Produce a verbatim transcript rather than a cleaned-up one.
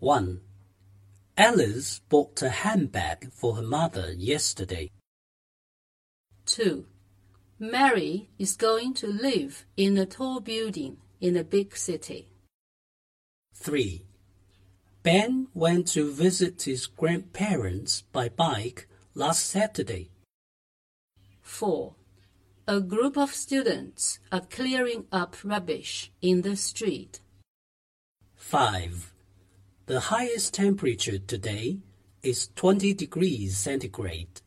one. Alice bought a handbag for her mother yesterday. two. Mary is going to live in a tall building in a big city. three. Ben went to visit his grandparents by bike last Saturday. four. A group of students are clearing up rubbish in the street. five. The highest temperature today is twenty degrees centigrade.